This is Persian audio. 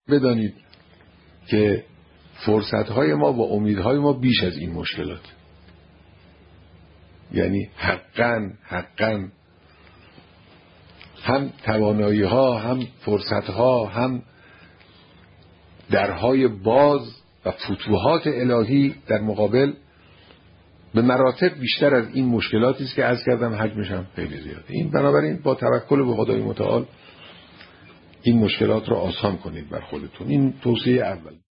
بدانید که فرصتهای ما و امیدهای ما بیش از این مشکلات، یعنی حقاً هم توانایی ها، هم فرصت ها، هم درهای باز و فتوحات الهی در مقابل به مراتب بیشتر از این مشکلاتی است که عرض کردم حجمش هم خیلی زیاده. این بنابراین با توکل به خدای متعال این مشکلات رو آسان کنید بر خودتون. این توصیه اول.